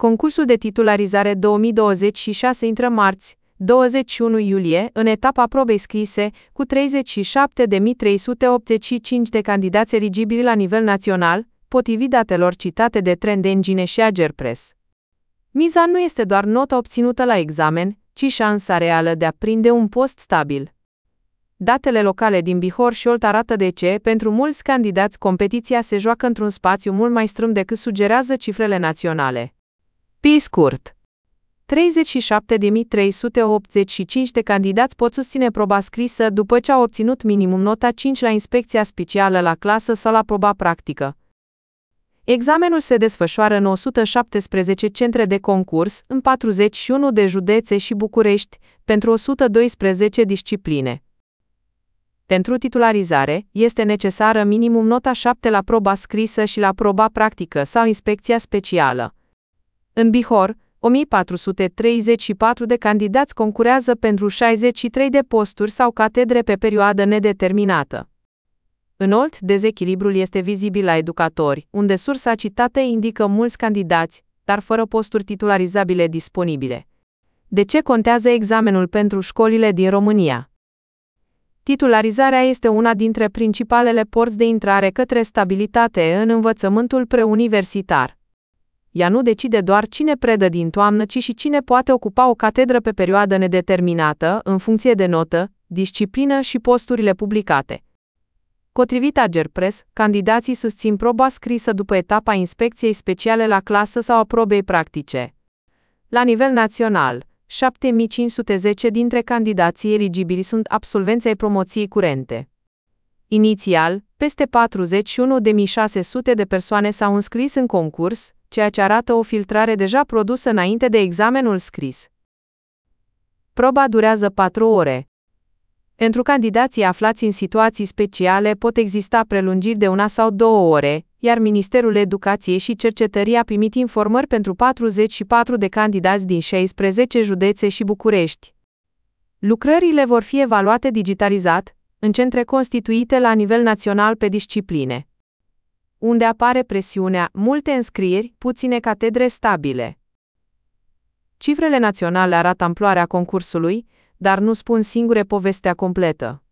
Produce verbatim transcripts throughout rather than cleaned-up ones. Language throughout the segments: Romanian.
Concursul de titularizare două mii douăzeci și șase intră marți, douăzeci și unu iulie, în etapa probei scrise, cu treizeci și șapte de mii trei sute optzeci și cinci de candidați eligibili la nivel național, potrivit datelor citate de Trend Engine și Agerpress. Miza nu este doar nota obținută la examen, ci șansa reală de a prinde un post stabil. Datele locale din Bihor și Olt arată de ce, pentru mulți candidați, competiția se joacă într-un spațiu mult mai strâmt decât sugerează cifrele naționale. Pe scurt, treizeci și șapte de mii trei sute optzeci și cinci de candidați pot susține proba scrisă după ce au obținut minimum nota cinci la inspecția specială la clasă sau la proba practică. Examenul se desfășoară în o sută șaptesprezece centre de concurs, în patruzeci și unu de județe și București, pentru o sută doisprezece discipline. Pentru titularizare, este necesară minimum nota șapte la proba scrisă și la proba practică sau inspecția specială. În Bihor, o mie patru sute treizeci și patru de candidați concurează pentru șaizeci și trei de posturi sau catedre pe perioadă nedeterminată. În Olt, dezechilibrul este vizibil la educatori, unde sursa citată indică mulți candidați, dar fără posturi titularizabile disponibile. De ce contează examenul pentru școlile din România? Titularizarea este una dintre principalele porți de intrare către stabilitate în învățământul preuniversitar. Ea nu decide doar cine predă din toamnă, ci și cine poate ocupa o catedră pe perioadă nedeterminată, în funcție de notă, disciplină și posturile publicate. Potrivit Agerpress, candidații susțin proba scrisă după etapa inspecției speciale la clasă sau a probei practice. La nivel național, șapte mii cinci sute zece dintre candidații eligibili sunt absolvenți ai promoției curente. Inițial, peste patruzeci și unu de mii șase sute de persoane s-au înscris în concurs, ceea ce arată o filtrare deja produsă înainte de examenul scris. Proba durează patru ore. Pentru candidații aflați în situații speciale pot exista prelungiri de una sau două ore, iar Ministerul Educației și Cercetării a primit informări pentru patruzeci și patru de candidați din șaisprezece județe și București. Lucrările vor fi evaluate digitalizat, în centre constituite la nivel național pe discipline. Unde apare presiunea, multe înscrieri, puține catedre stabile. Cifrele naționale arată amploarea concursului, dar nu spun singure povestea completă.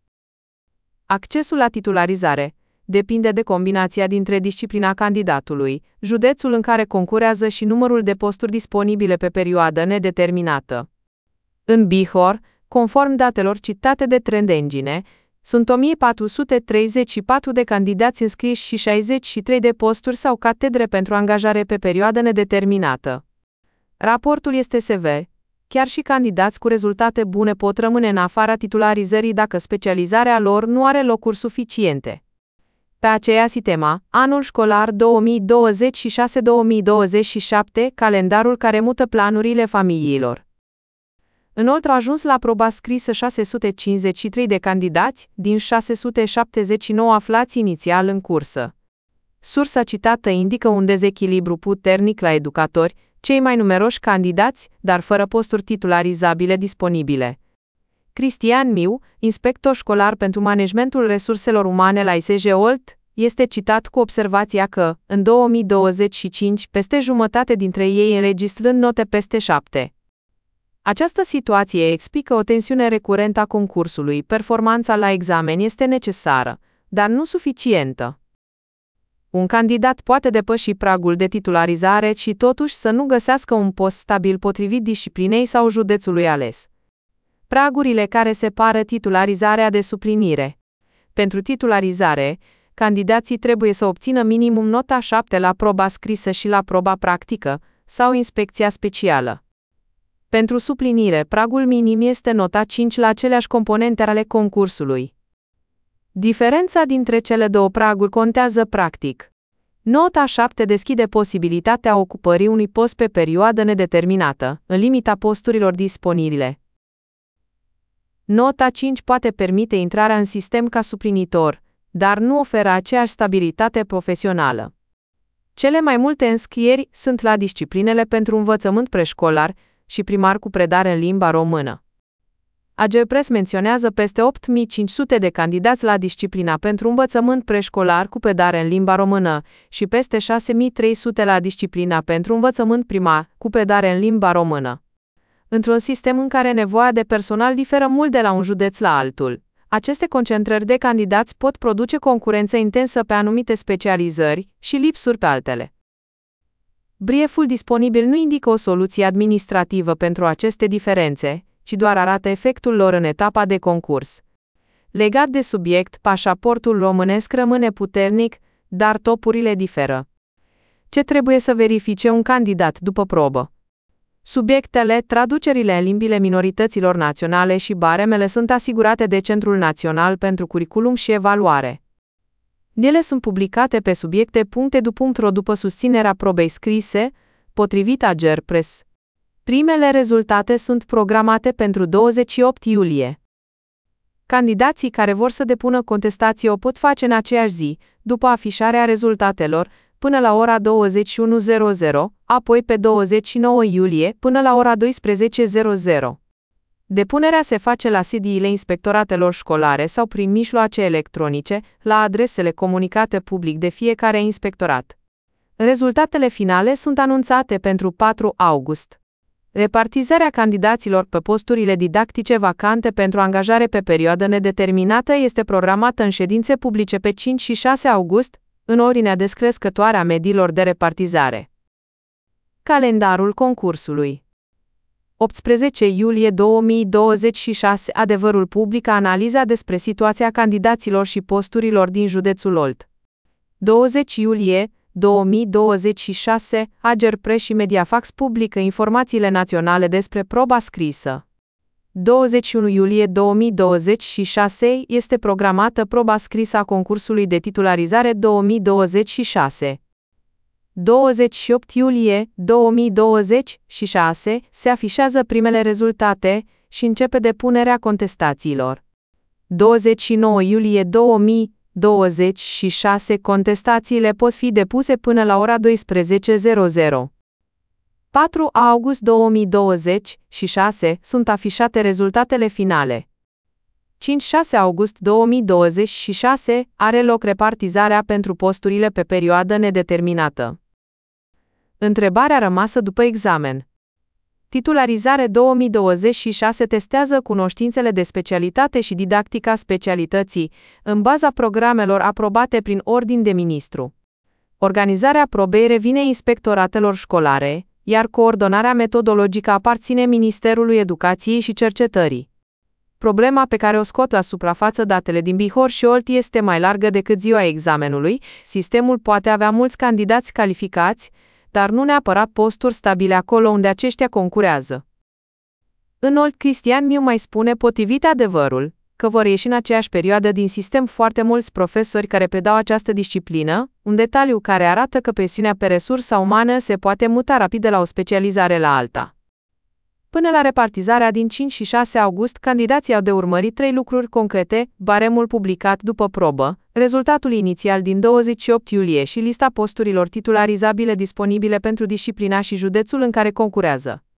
Accesul la titularizare depinde de combinația dintre disciplina candidatului, județul în care concurează și numărul de posturi disponibile pe perioadă nedeterminată. În Bihor, conform datelor citate de Trend Engine, sunt o mie patru sute treizeci și patru de candidați înscriși și șaizeci și trei de posturi sau catedre pentru angajare pe perioadă nedeterminată. Raportul este sever. Chiar și candidați cu rezultate bune pot rămâne în afara titularizării dacă specializarea lor nu are locuri suficiente. Pe aceeași temă, anul școlar două mii douăzeci și șase două mii douăzeci și șapte, calendarul care mută planurile familiilor. În Olt au ajuns la proba scrisă șase sute cincizeci și trei de candidați, din șase sute șaptezeci și nouă aflați inițial în cursă. Sursa citată indică un dezechilibru puternic la educatori, cei mai numeroși candidați, dar fără posturi titularizabile disponibile. Cristian Miu, inspector școlar pentru managementul resurselor umane la I S J Olt, este citat cu observația că, în două mii douăzeci și cinci, peste jumătate dintre ei înregistrând note peste șapte. Această situație explică o tensiune recurentă a concursului. Performanța la examen este necesară, dar nu suficientă. Un candidat poate depăși pragul de titularizare și totuși să nu găsească un post stabil potrivit disciplinei sau județului ales. Pragurile care separă titularizarea de suplinire. Pentru titularizare, candidații trebuie să obțină minimum nota șapte la proba scrisă și la proba practică, sau inspecția specială. Pentru suplinire, pragul minim este nota cinci la aceleași componente ale concursului. Diferența dintre cele două praguri contează practic. Nota șapte deschide posibilitatea ocupării unui post pe perioadă nedeterminată, în limita posturilor disponibile. Nota cinci poate permite intrarea în sistem ca suplinitor, dar nu oferă aceeași stabilitate profesională. Cele mai multe înscrieri sunt la disciplinele pentru învățământ preșcolar și primar cu predare în limba română. Agerpres menționează peste opt mii cinci sute de candidați la disciplina pentru învățământ preșcolar cu predare în limba română și peste șase mii trei sute la disciplina pentru învățământ primar cu predare în limba română. Într-un sistem în care nevoia de personal diferă mult de la un județ la altul, aceste concentrări de candidați pot produce concurență intensă pe anumite specializări și lipsuri pe altele. Brieful disponibil nu indică o soluție administrativă pentru aceste diferențe, ci doar arată efectul lor în etapa de concurs. Legat de subiect, pașaportul românesc rămâne puternic, dar topurile diferă. Ce trebuie să verifice un candidat după probă? Subiectele, traducerile în limbile minorităților naționale și baremele sunt asigurate de Centrul Național pentru Curriculum și Evaluare. Ele sunt publicate pe subiecte punct e d u punct r o după susținerea probei scrise, potrivit Agerpres. Primele rezultate sunt programate pentru douăzeci și opt iulie. Candidații care vor să depună contestație o pot face în aceeași zi, după afișarea rezultatelor, până la ora douăzeci și unu, apoi pe douăzeci și nouă iulie, până la ora douăsprezece. Depunerea se face la sediile inspectoratelor școlare sau prin mijloace electronice, la adresele comunicate public de fiecare inspectorat. Rezultatele finale sunt anunțate pentru patru august. Repartizarea candidaților pe posturile didactice vacante pentru angajare pe perioadă nedeterminată este programată în ședințe publice pe cinci și șase august, în ordinea descrescătoare a mediilor de repartizare. Calendarul concursului. optsprezece iulie două mii douăzeci și șase Adevărul public analiza despre situația candidaților și posturilor din județul Olt. douăzeci iulie două mii douăzeci și șase Agerpres și Mediafax publică informațiile naționale despre proba scrisă. douăzeci și unu iulie două mii douăzeci și șase este programată proba scrisă a concursului de titularizare două mii douăzeci și șase. douăzeci și opt iulie două mii douăzeci și șase se afișează primele rezultate și începe depunerea contestațiilor. douăzeci și nouă iulie două mii douăzeci și șase contestațiile pot fi depuse până la ora douăsprezece. patru august două mii douăzeci și șase sunt afișate rezultatele finale. cinci șase august două mii douăzeci și șase are loc repartizarea pentru posturile pe perioadă nedeterminată. Întrebarea rămasă după examen. Titularizare două mii douăzeci și șase testează cunoștințele de specialitate și didactica specialității, în baza programelor aprobate prin ordin de ministru. Organizarea probei revine inspectoratelor școlare, iar coordonarea metodologică aparține Ministerului Educației și Cercetării. Problema pe care o scot la suprafață datele din Bihor și Olt este mai largă decât ziua examenului. Sistemul poate avea mulți candidați calificați, dar nu neapărat posturi stabile acolo unde aceștia concurează. În Olt, Cristian Miu mai spune, potrivit Adevărul, că vor ieși în aceeași perioadă din sistem foarte mulți profesori care predau această disciplină, un detaliu care arată că presiunea pe resursa umană se poate muta rapid de la o specializare la alta. Până la repartizarea din cinci și șase august, candidații au de urmărit trei lucruri concrete: baremul publicat după probă, rezultatul inițial din douăzeci și opt iulie și lista posturilor titularizabile disponibile pentru disciplina și județul în care concurează.